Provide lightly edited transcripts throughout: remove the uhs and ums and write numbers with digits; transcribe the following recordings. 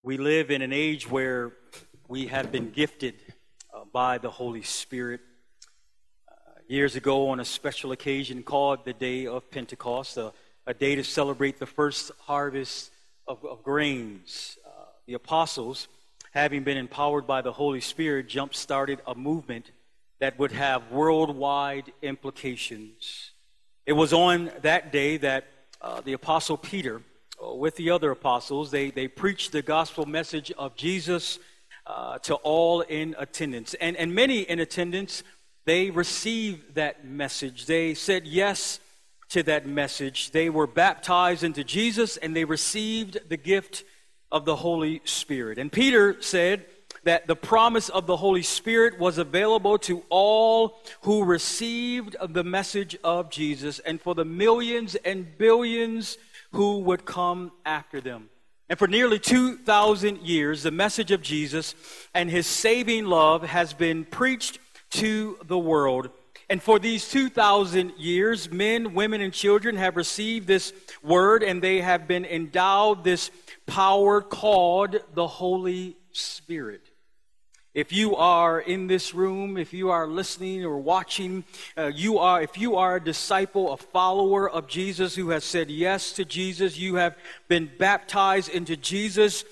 We live in an age where we have been gifted by the Holy Spirit. Years ago, on a special occasion called the Day of Pentecost, a day to celebrate the first harvest of grains, the apostles, having been empowered by the Holy Spirit, jump-started a movement that would have worldwide implications. It was on that day that the Apostle Peter, with the other apostles, they preached the gospel message of Jesus to all in attendance. And many in attendance, they received that message. They said yes to that message. They were baptized into Jesus, and they received the gift of the Holy Spirit. And Peter said that the promise of the Holy Spirit was available to all who received the message of Jesus, and for the millions and billions who would come after them. And for nearly 2,000 years, the message of Jesus and his saving love has been preached to the world. And for these 2,000 years, men, women, and children have received this word, and they have been endowed this power called the Holy Spirit. If you are in this room, if you are listening or watching, if you are a disciple, a follower of Jesus who has said yes to Jesus, you have been baptized into Jesus,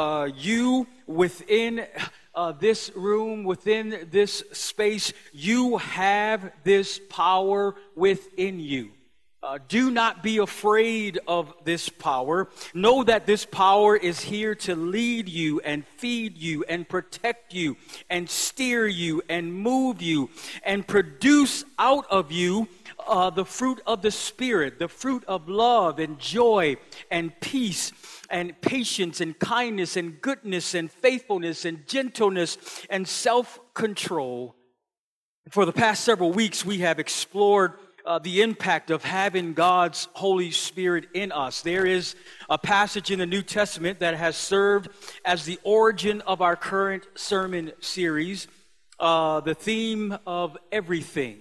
you within this room, within this space, you have this power within you. Do not be afraid of this power. Know that this power is here to lead you and feed you and protect you and steer you and move you and produce out of you the fruit of the Spirit, the fruit of love and joy and peace and patience and kindness and goodness and faithfulness and gentleness and self-control. For the past several weeks, we have explored the impact of having God's Holy Spirit in us. There is a passage in the New Testament that has served as the origin of our current sermon series, the theme of everything.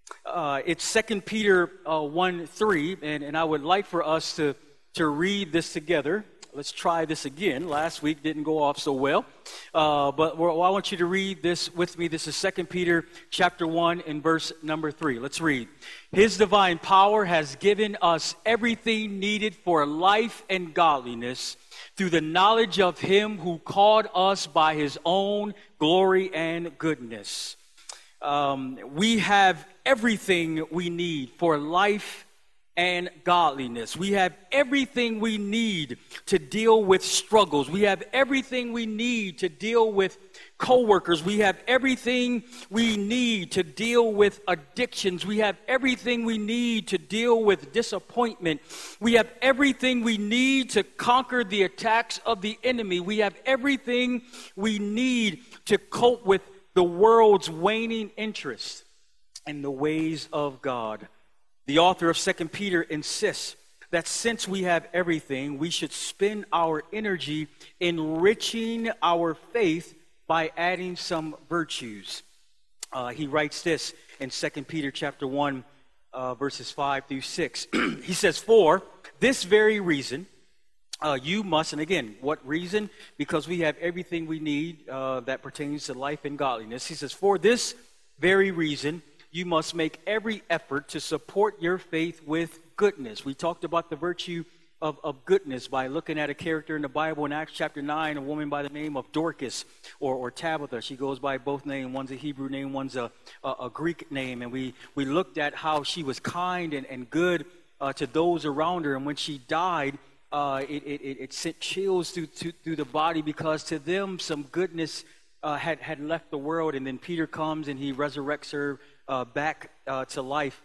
It's 2 Peter 1:3, and I would like for us to read this together. Let's try this again. Last week didn't go off so well. But I want you to read this with me. This is 2 Peter chapter 1 and verse number 3. Let's read. His divine power has given us everything needed for life and godliness through the knowledge of him who called us by his own glory and goodness. We have everything we need for life and godliness. We have everything we need to deal with struggles. We have everything we need to deal with coworkers. We have everything we need to deal with addictions. We have everything we need to deal with disappointment. We have everything we need to conquer the attacks of the enemy. We have everything we need to cope with the world's waning interest in the ways of God. The author of 2 Peter insists that since we have everything, we should spend our energy enriching our faith by adding some virtues. He writes this in 2 Peter chapter 1, verses 5 through 6. He says, for this very reason, you must, and again, what reason? Because we have everything we need that pertains to life and godliness. He says, for this very reason, you must make every effort to support your faith with goodness. We talked about the virtue of goodness by looking at a character in the Bible in Acts chapter 9, a woman by the name of Dorcas or Tabitha. She goes by both names. One's a Hebrew name, one's a Greek name. And we looked at how she was kind and good to those around her. And when she died, it sent chills through the body because to them some goodness had left the world. And then Peter comes and he resurrects her back to life.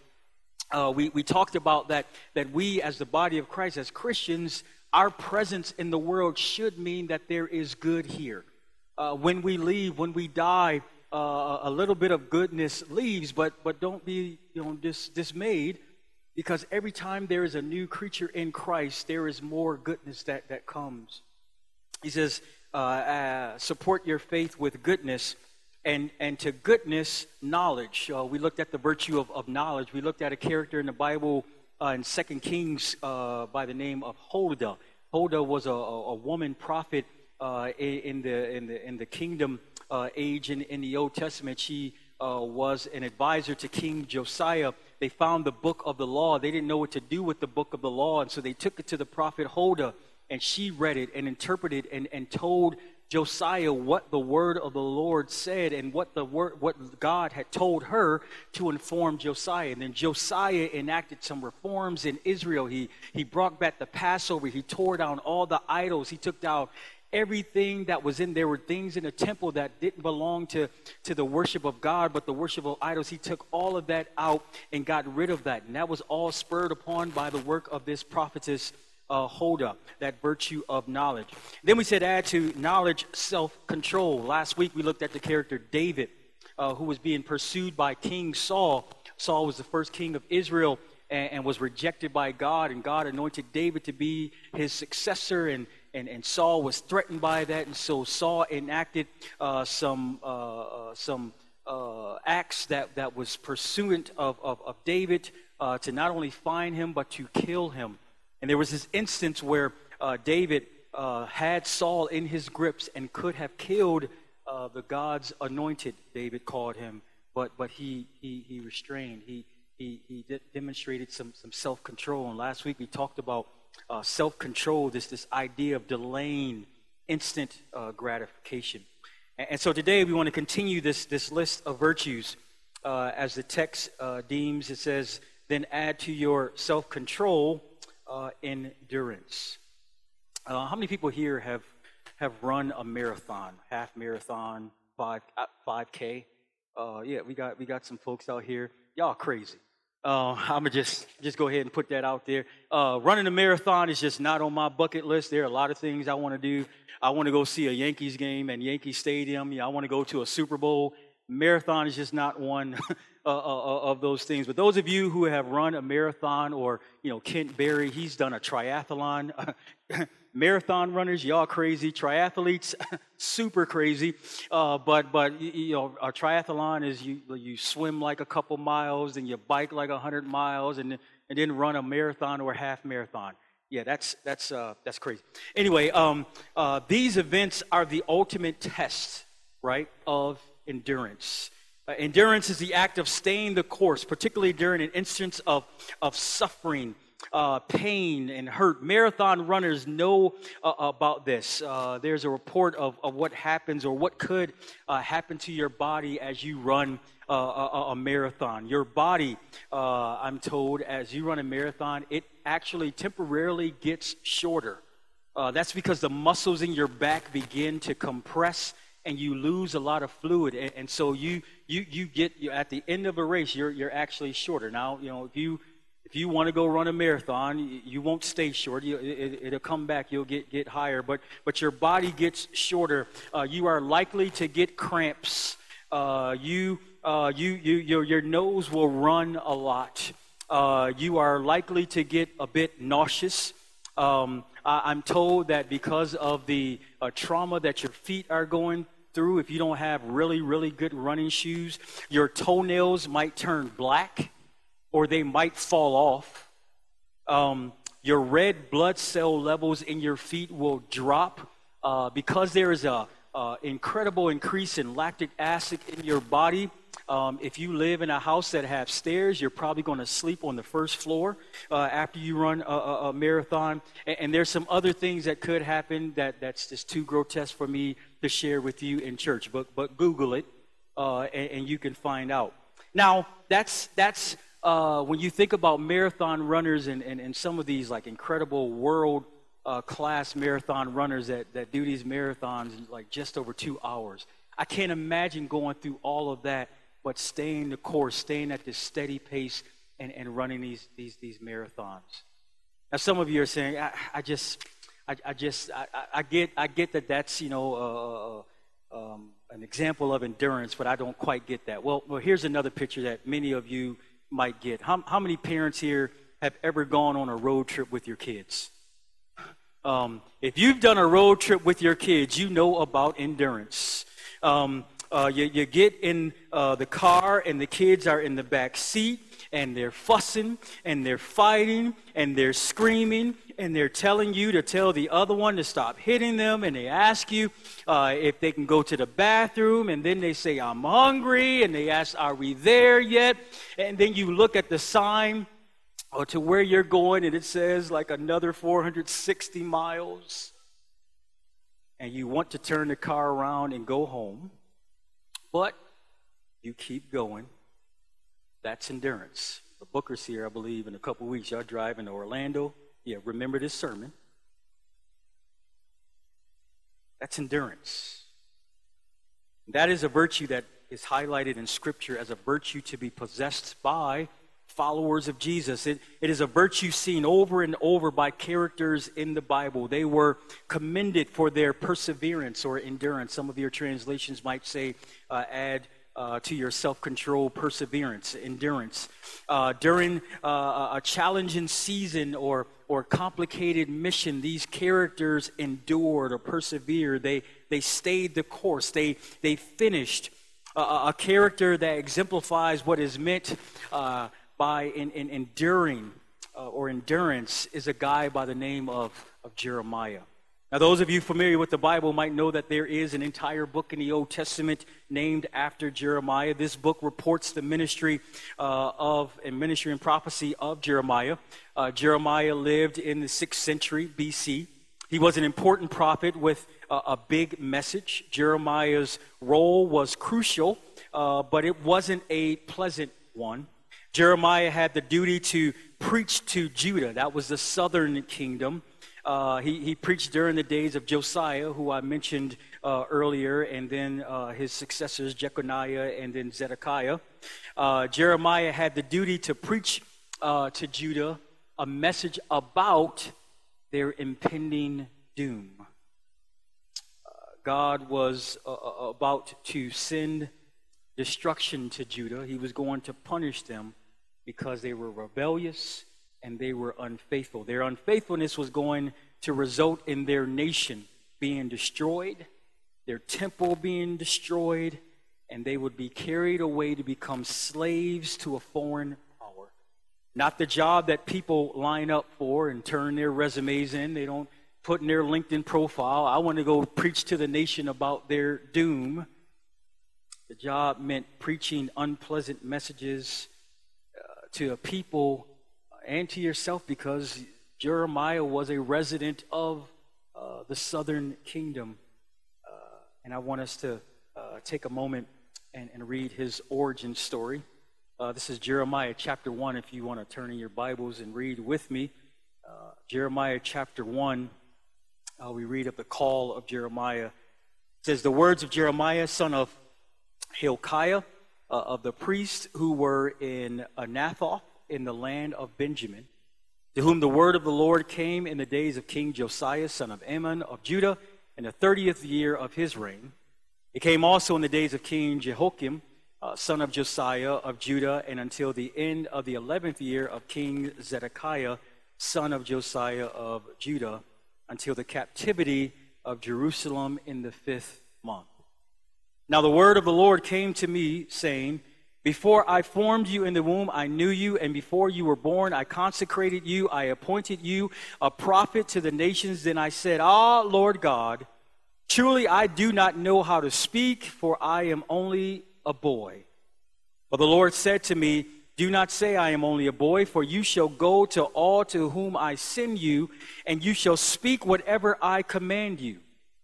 We talked about that we as the body of Christ, as Christians, our presence in the world should mean that there is good here. When we leave, when we die, a little bit of goodness leaves, but don't be dismayed, because every time there is a new creature in Christ, there is more goodness that comes. He says, support your faith with goodness. And to goodness, knowledge. We looked at the virtue of knowledge. We looked at a character in the Bible in 2 Kings by the name of Huldah. Huldah was a woman prophet in the kingdom age in the Old Testament. She was an advisor to King Josiah. They found the book of the law. They didn't know what to do with the book of the law, and so they took it to the prophet Huldah, and she read it and interpreted and told Josiah what the word of the Lord said and what God had told her to inform Josiah. And then Josiah enacted some reforms in Israel. He brought back the Passover. He tore down all the idols. He took down everything that was in there. Were things in the temple that didn't belong to the worship of God, but the worship of idols. He took all of that out and got rid of that. And that was all spurred upon by the work of this prophetess Huldah, that virtue of knowledge. Then we said add to knowledge self-control. Last week we looked at the character David, who was being pursued by King Saul. Saul was the first king of Israel and was rejected by God, and God anointed David to be his successor, and Saul was threatened by that, and so Saul enacted some acts that was pursuant of David to not only find him but to kill him. And there was this instance where David had Saul in his grips and could have killed the God's anointed, David called him, but he restrained. He demonstrated some self-control. And last week we talked about self-control, this idea of delaying instant gratification. And so today we want to continue this list of virtues as the text deems. It says, then add to your self-control endurance. How many people here have run a marathon, half marathon, 5K? Yeah, we got some folks out here. Y'all crazy. I'm gonna just go ahead and put that out there. Running a marathon is just not on my bucket list. There are a lot of things I want to do. I want to go see a Yankees game at Yankee Stadium. I want to go to a Super Bowl. Marathon is just not one of those things. But those of you who have run a marathon, or Kent Berry, he's done a triathlon. Marathon runners, y'all crazy. Triathletes, super crazy. But a triathlon is you swim like a couple miles, and you bike like 100 miles, and then run a marathon or a half marathon. Yeah, that's crazy. Anyway, these events are the ultimate test, right, of endurance. Endurance is the act of staying the course, particularly during an instance of suffering, pain, and hurt. Marathon runners know about this. There's a report of what happens or what could happen to your body as you run a marathon. Your body, I'm told, as you run a marathon, it actually temporarily gets shorter. That's because the muscles in your back begin to compress, and you lose a lot of fluid, and so you get at the end of a race, you're actually shorter. Now, if you want to go run a marathon, you won't stay short. It'll come back. You'll get higher, but your body gets shorter. You are likely to get cramps. Your nose will run a lot. You are likely to get a bit nauseous. I'm told that because of the trauma that your feet are going through, if you don't have really, really good running shoes, your toenails might turn black or they might fall off. Your red blood cell levels in your feet will drop because there is a incredible increase in lactic acid in your body. If you live in a house that has stairs, you're probably going to sleep on the first floor after you run a marathon. And there's some other things that could happen that's just too grotesque for me to share with you in church. But Google it, and you can find out. Now, that's when you think about marathon runners and some of these like incredible world class marathon runners that do these marathons in like just over 2 hours. I can't imagine going through all of that, but staying the course, staying at this steady pace and running these marathons. Now, some of you are saying, I get that that's an example of endurance, but I don't quite get that. Well, here's another picture that many of you might get. How many parents here have ever gone on a road trip with your kids? If you've done a road trip with your kids, you know about endurance. You get in the car and the kids are in the back seat, and they're fussing, and they're fighting, and they're screaming, and they're telling you to tell the other one to stop hitting them, and they ask you if they can go to the bathroom, and then they say, I'm hungry, and they ask, are we there yet? And then you look at the sign to where you're going, and it says like another 460 miles, and you want to turn the car around and go home, but you keep going. That's endurance. The Booker's here, I believe, in a couple weeks. Y'all driving to Orlando. Yeah, remember this sermon. That's endurance. That is a virtue that is highlighted in Scripture as a virtue to be possessed by followers of Jesus. It is a virtue seen over and over by characters in the Bible. They were commended for their perseverance or endurance. Some of your translations might say, add to your self-control, perseverance, endurance. During a challenging season or complicated mission, these characters endured or persevered. They stayed the course. They finished. A character that exemplifies what is meant by enduring or endurance is a guy by the name of Jeremiah. Now, those of you familiar with the Bible might know that there is an entire book in the Old Testament named after Jeremiah. This book reports the ministry and prophecy of Jeremiah. Jeremiah lived in the 6th century BC. He was an important prophet with a big message. Jeremiah's role was crucial, but it wasn't a pleasant one. Jeremiah had the duty to preach to Judah. That was the southern kingdom. He preached during the days of Josiah, who I mentioned earlier, and then his successors, Jeconiah and then Zedekiah. Jeremiah had the duty to preach to Judah a message about their impending doom. God was about to send destruction to Judah. He was going to punish them because they were rebellious and they were unfaithful. Their unfaithfulness was going to result in their nation being destroyed, their temple being destroyed, and they would be carried away to become slaves to a foreign power. Not the job that people line up for and turn their resumes in. They don't put in their LinkedIn profile, I want to go preach to the nation about their doom. The job meant preaching unpleasant messages to a people and to yourself, because Jeremiah was a resident of the southern kingdom. And I want us to take a moment and read his origin story. This is Jeremiah chapter 1, if you want to turn in your Bibles and read with me. Jeremiah chapter 1, we read of the call of Jeremiah. It says, the words of Jeremiah, son of Hilkiah, of the priests who were in Anathoth in the land of Benjamin, to whom the word of the Lord came in the days of King Josiah, son of Ammon of Judah, in the 30th year of his reign. It came also in the days of King Jehoiakim, son of Josiah of Judah, and until the end of the 11th year of King Zedekiah, son of Josiah of Judah, until the captivity of Jerusalem in the 5th month. Now the word of the Lord came to me, saying, before I formed you in the womb, I knew you, and before you were born, I consecrated you. I appointed you a prophet to the nations. Then I said, Lord God, truly I do not know how to speak, for I am only a boy. But the Lord said to me, do not say I am only a boy, for you shall go to all to whom I send you, and you shall speak whatever I command you.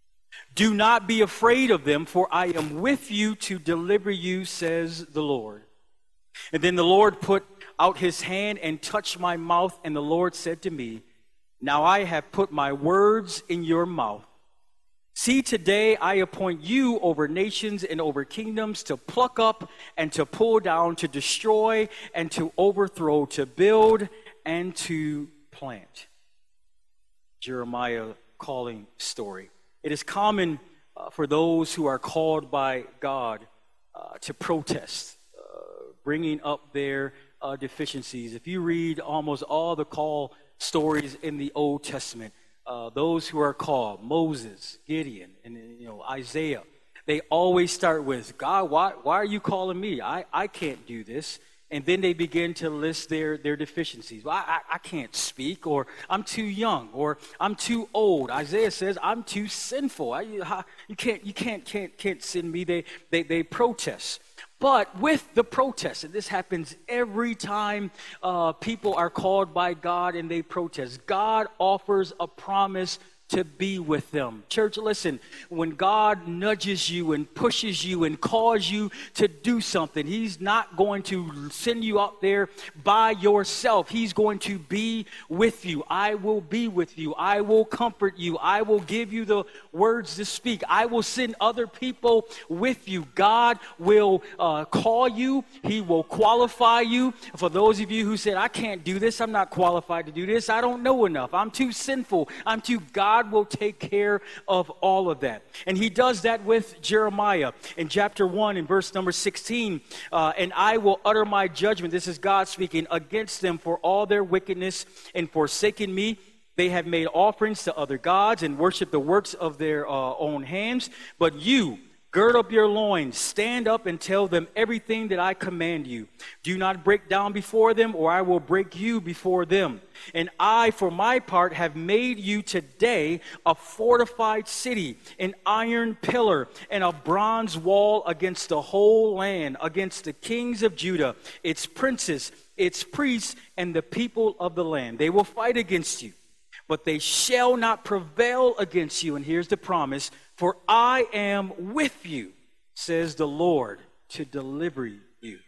Do not be afraid of them, for I am with you to deliver you, says the Lord. And then the Lord put out his hand and touched my mouth, and the Lord said to me, now I have put my words in your mouth. See, today I appoint you over nations and over kingdoms, to pluck up and to pull down, to destroy and to overthrow, to build and to plant. Jeremiah calling story. It is common for those who are called by God to protest, bringing up their deficiencies. If you read almost all the call stories in the Old Testament, those who are called, Moses, Gideon, and Isaiah, they always start with, God, why are you calling me? I can't do this. and then they begin to list their deficiencies. Well, I can't speak, or I'm too young, or I'm too old. Isaiah says, I'm too sinful. You can't send me. They protest. But with the protest, and this happens every time people are called by God and they protest, God offers a promise to be with them. Church, listen, when God nudges you and pushes you and calls you to do something, he's not going to send you out there by yourself. He's going to be with you. I will be with you. I will comfort you. I will give you the words to speak. I will send other people with you. God will call you. He will qualify you. For those of you who said, I can't do this, I'm not qualified to do this, I don't know enough, I'm too sinful, God will take care of all of that. And he does that with Jeremiah in chapter 1 in verse number 16. And I will utter my judgment, this is God speaking, against them for all their wickedness and forsaken me. They have made offerings to other gods and worshiped the works of their own hands. But you, gird up your loins, stand up and tell them everything that I command you. Do not break down before them, or I will break you before them. And I, for my part, have made you today a fortified city, an iron pillar, and a bronze wall against the whole land, against the kings of Judah, its princes, its priests, and the people of the land. They will fight against you, but they shall not prevail against you. And here's the promise: for I am with you, says the Lord, to deliver you.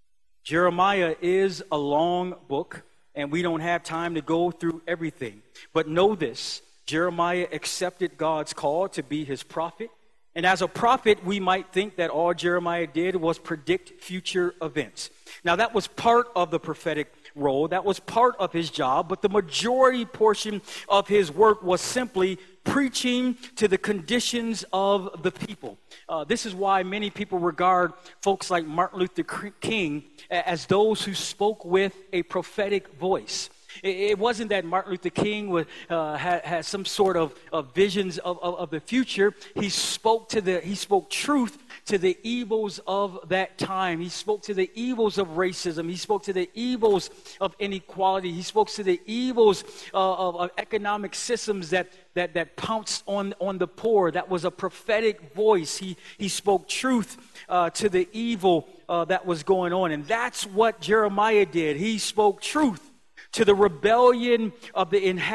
Jeremiah is a long book, and we don't have time to go through everything. But know this: Jeremiah accepted God's call to be his prophet. And as a prophet, we might think that all Jeremiah did was predict future events. Now, that was part of the prophetic role. That was part of his job. But the majority portion of his work was simply preaching to the conditions of the people. This is why many people regard folks like Martin Luther King as those who spoke with a prophetic voice. It wasn't that Martin Luther King had some sort of visions of the future. He spoke truth to the evils of that time. He spoke to the evils of racism. He spoke to the evils of inequality. He spoke to the evils of economic systems that pounced on the poor. That was a prophetic voice. He spoke truth to the evil that was going on. And that's what Jeremiah did. He spoke truth to the rebellion of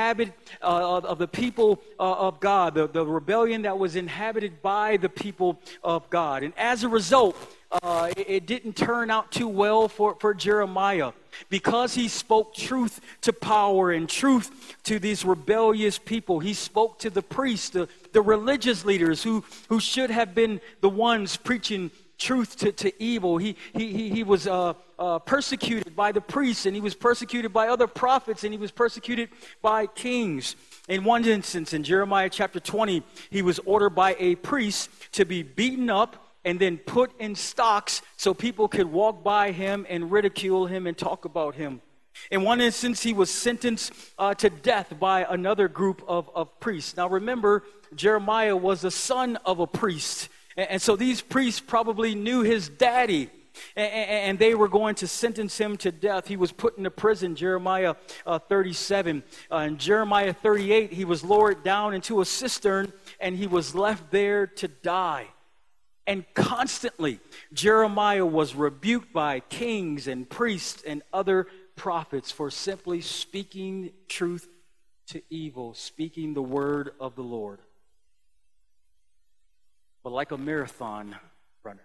the people of God, the rebellion that was inhabited by the people of God. And as a result, it didn't turn out too well for Jeremiah, because he spoke truth to power and truth to these rebellious people. He spoke to the priests, the religious leaders who should have been the ones preaching truth to evil. He was persecuted by the priests, and he was persecuted by other prophets, and he was persecuted by kings. In one instance, in Jeremiah chapter 20, he was ordered by a priest to be beaten up and then put in stocks so people could walk by him and ridicule him and talk about him. In one instance, he was sentenced to death by another group of priests. Now remember, Jeremiah was the son of a priest. And so these priests probably knew his daddy, and they were going to sentence him to death. He was put into prison, Jeremiah 37. In Jeremiah 38, he was lowered down into a cistern, and he was left there to die. And constantly, Jeremiah was rebuked by kings and priests and other prophets for simply speaking truth to evil, speaking the word of the Lord. But like a marathon runner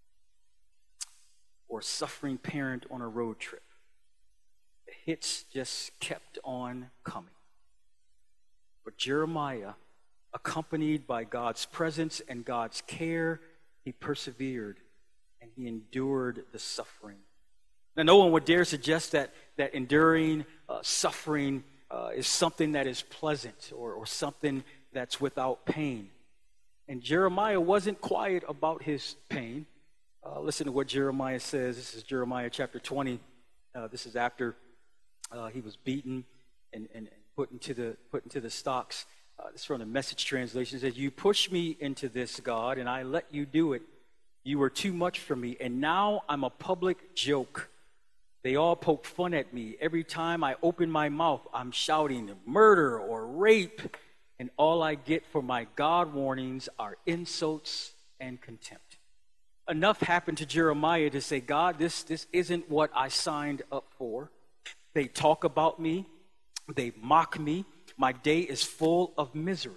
or suffering parent on a road trip, the hits just kept on coming. But Jeremiah, accompanied by God's presence and God's care, he persevered and he endured the suffering. Now, no one would dare suggest that enduring suffering is something that is pleasant or something that's without pain. And Jeremiah wasn't quiet about his pain. Listen to what Jeremiah says. This is Jeremiah chapter 20. This is after he was beaten and put into the stocks. This is from the Message translation. It says, "You pushed me into this, God, and I let you do it. You were too much for me, and now I'm a public joke. They all poke fun at me. Every time I open my mouth, I'm shouting murder or rape, and all I get for my God warnings are insults and contempt. Enough happened to Jeremiah to say, God, this isn't what I signed up for. They talk about me. They mock me. My day is full of misery.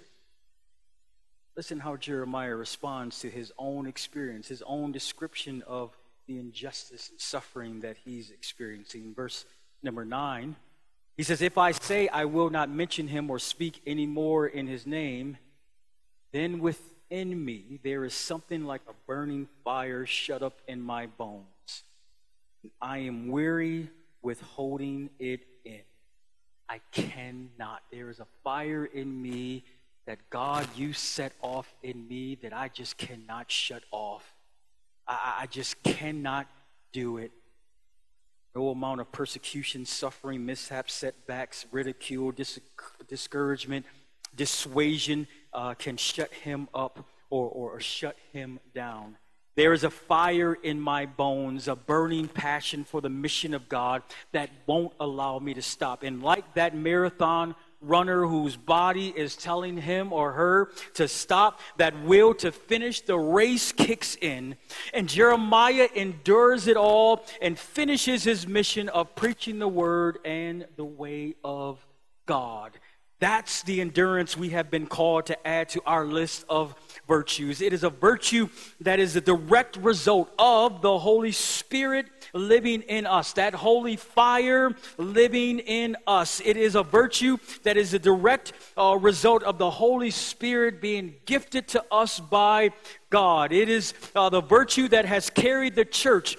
Listen how Jeremiah responds to his own experience, his own description of the injustice and suffering that he's experiencing. Verse number 9, he says, if I say I will not mention him or speak any more in his name, then within me there is something like a burning fire shut up in my bones. I am weary with holding it in. I cannot. There is a fire in me that God, you set off in me that I just cannot shut off. I just cannot do it. No amount of persecution, suffering, mishaps, setbacks, ridicule, discouragement, dissuasion can shut him up or shut him down. There is a fire in my bones, a burning passion for the mission of God that won't allow me to stop. And like that marathon runner whose body is telling him or her to stop, that will to finish the race kicks in. And Jeremiah endures it all and finishes his mission of preaching the word and the way of God. That's the endurance we have been called to add to our list of virtues. It is a virtue that is a direct result of the Holy Spirit living in us, that holy fire living in us. It is a virtue that is a direct result of the Holy Spirit being gifted to us by God. It is the virtue that has carried the church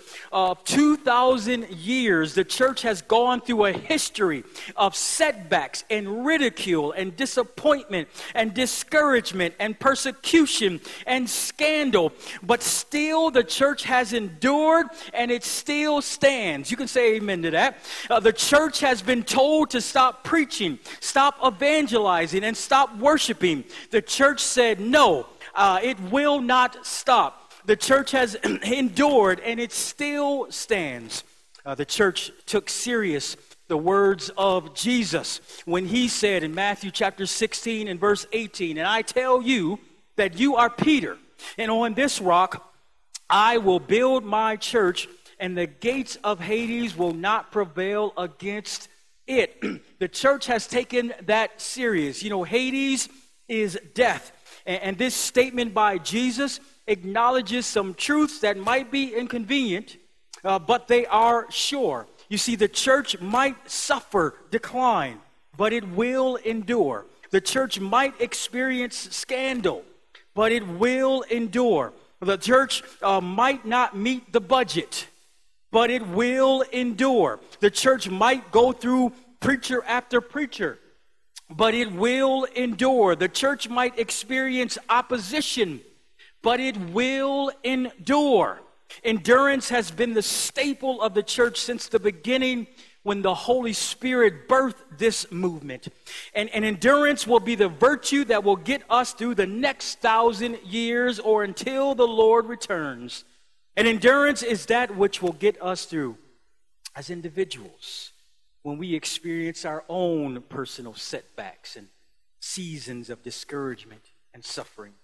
2,000 years. The church has gone through a history of setbacks and ridicule and disappointment and discouragement and persecution and scandal. But still the church has endured and it still stands. You can say amen to that. The church has been told to stop preaching, stop evangelizing, and stop worshiping. The church said no. It will not stop. The church has endured and it still stands. The church took serious the words of Jesus when he said in Matthew chapter 16 and verse 18, and I tell you that you are Peter, and on this rock I will build my church, and the gates of Hades will not prevail against it. The church has taken that serious. You know, Hades is death. And this statement by Jesus acknowledges some truths that might be inconvenient, but they are sure. You see, the church might suffer decline, but it will endure. The church might experience scandal, but it will endure. The church might not meet the budget, but it will endure. The church might go through preacher after preacher, but it will endure. The church might experience opposition, but it will endure. Endurance has been the staple of the church since the beginning when the Holy Spirit birthed this movement. And endurance will be the virtue that will get us through the next 1,000 years or until the Lord returns. And endurance is that which will get us through as individuals when we experience our own personal setbacks and seasons of discouragement and suffering.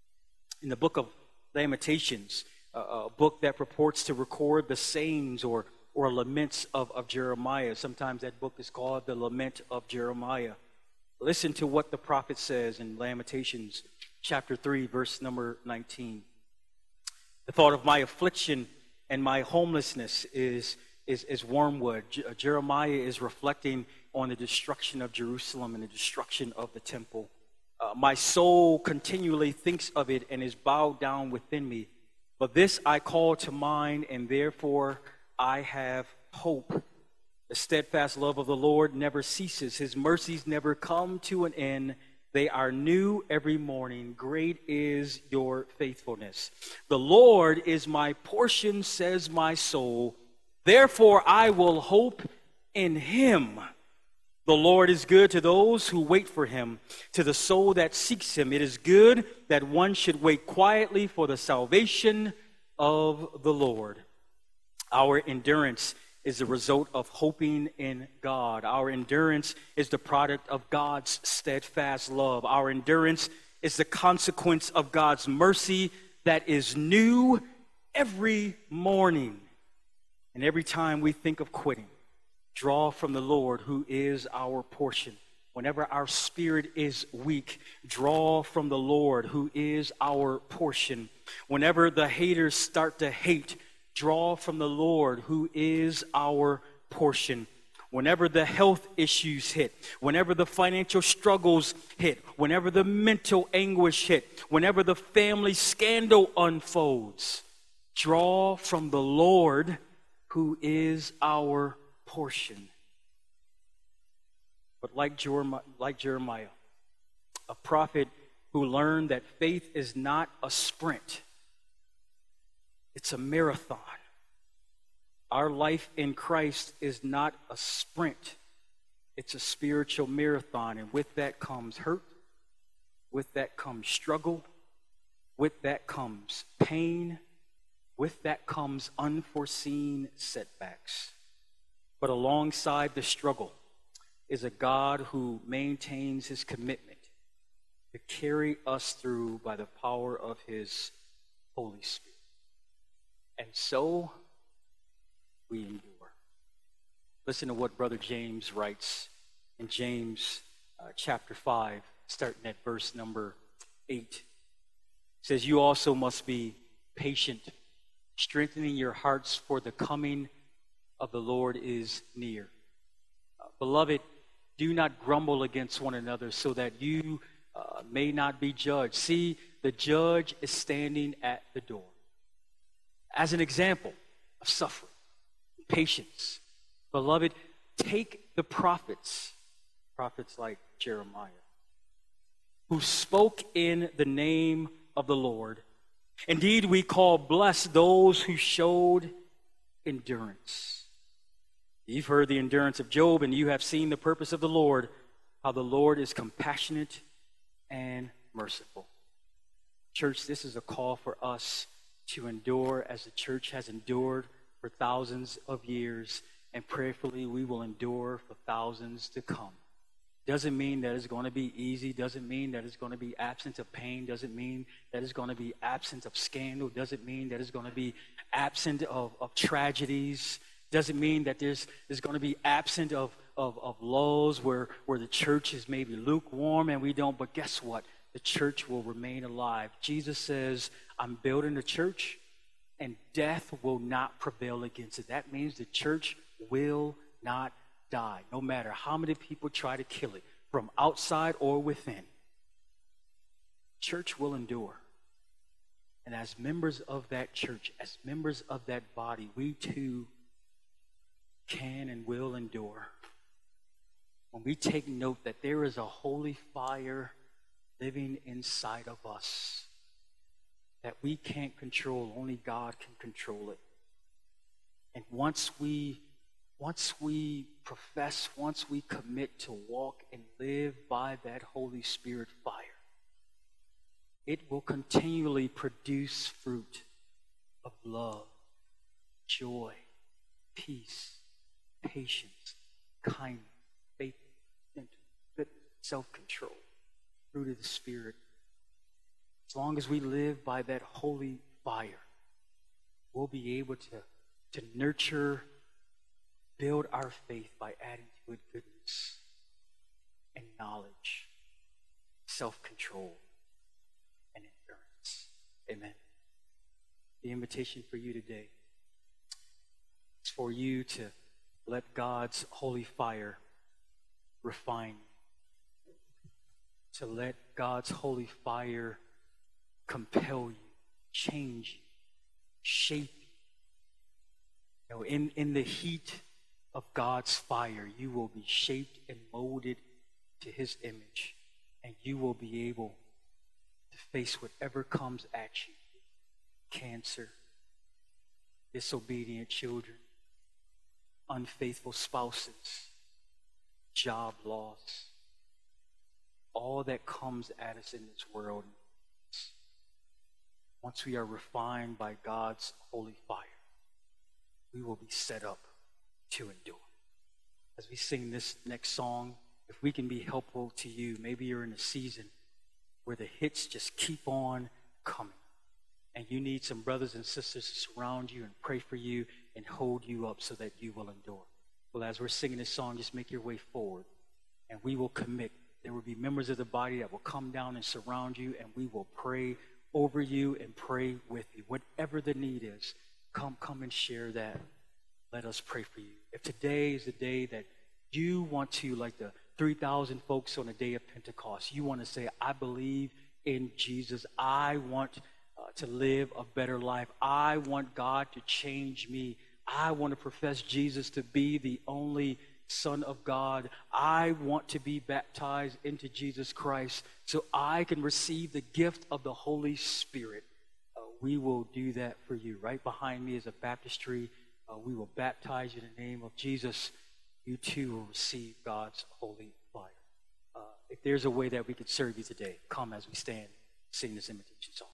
In the book of Lamentations, a book that purports to record the sayings or laments of Jeremiah, sometimes that book is called the Lament of Jeremiah. Listen to what the prophet says in Lamentations chapter 3, verse number 19. The thought of my affliction and my homelessness is wormwood. Jeremiah is reflecting on the destruction of Jerusalem and the destruction of the temple. My soul continually thinks of it and is bowed down within me. But this I call to mind, and therefore I have hope. The steadfast love of the Lord never ceases. His mercies never come to an end. They are new every morning. Great is your faithfulness. The Lord is my portion, says my soul. Therefore I will hope in him. The Lord is good to those who wait for him, to the soul that seeks him. It is good that one should wait quietly for the salvation of the Lord. Our endurance is the result of hoping in God. Our endurance is the product of God's steadfast love. Our endurance is the consequence of God's mercy that is new every morning. And every time we think of quitting, draw from the Lord who is our portion. Whenever our spirit is weak, draw from the Lord who is our portion. Whenever the haters start to hate, draw from the Lord who is our portion. Whenever the health issues hit, whenever the financial struggles hit, whenever the mental anguish hit, whenever the family scandal unfolds, draw from the Lord who is our portion. But like Jeremiah, a prophet who learned that faith is not a sprint, it's a marathon. Our life in Christ is not a sprint. It's a spiritual marathon. And with that comes hurt. With that comes struggle. With that comes pain. With that comes unforeseen setbacks. But alongside the struggle is a God who maintains his commitment to carry us through by the power of his Holy Spirit. And so we endure. Listen to what Brother James writes in James chapter 5, starting at verse number 8. It says, "You also must be patient, strengthening your hearts, for the coming of the Lord is near. Beloved, do not grumble against one another, so that you may not be judged. See, the judge is standing at the door." As an example of suffering, patience, beloved, take the prophets like Jeremiah, who spoke in the name of the Lord. Indeed, we call blessed those who showed endurance. You've heard the endurance of Job, and you have seen the purpose of the Lord, how the Lord is compassionate and merciful. Church, this is a call for us to endure as the church has endured for thousands of years, and prayerfully we will endure for thousands to come. Doesn't mean that it's going to be easy. Doesn't mean that it's going to be absent of pain. Doesn't mean that it's going to be absent of scandal. Doesn't mean that it's going to be absent of tragedies. Doesn't mean that there's going to be absent of lulls where the church is maybe lukewarm and we don't. But guess what? The church will remain alive. Jesus says, "I'm building a church, and death will not prevail against it." That means the church will not die, no matter how many people try to kill it, from outside or within. Church will endure. And as members of that church, as members of that body, we too can and will endure. When we take note that there is a holy fire living inside of us that we can't control, only God can control it. And once we profess, once we commit to walk and live by that Holy Spirit fire, it will continually produce fruit of love, joy, peace, patience, kindness, faith, gentleness, self-control, fruit of the Spirit. As long as we live by that holy fire, we'll be able to nurture, build our faith by adding to it goodness and knowledge, self-control, and endurance. Amen. The invitation for you today is for you to let God's holy fire refine you, to let God's holy fire compel you, change you, shape you. In the heat of God's fire, you will be shaped and molded to his image, and you will be able to face whatever comes at you. Cancer, disobedient children, unfaithful spouses, job loss, all that comes at us in this world. Once we are refined by God's holy fire, we will be set up to endure. As we sing this next song, if we can be helpful to you, maybe you're in a season where the hits just keep on coming, and you need some brothers and sisters to surround you and pray for you and hold you up so that you will endure. Well, as we're singing this song, just make your way forward, and we will commit. There will be members of the body that will come down and surround you, and we will pray over you and pray with you. Whatever the need is, come and share that. Let us pray for you. If today is the day that you want to, like the 3,000 folks on the day of Pentecost, you want to say, I believe in Jesus. I want to live a better life. I want God to change me. I want to profess Jesus to be the only Son of God. I want to be baptized into Jesus Christ so I can receive the gift of the Holy Spirit. We will do that for you. Right behind me is a baptistry. We will baptize you in the name of Jesus. You too will receive God's holy fire. If there's a way that we could serve you today, come as we stand, sing this invitation song.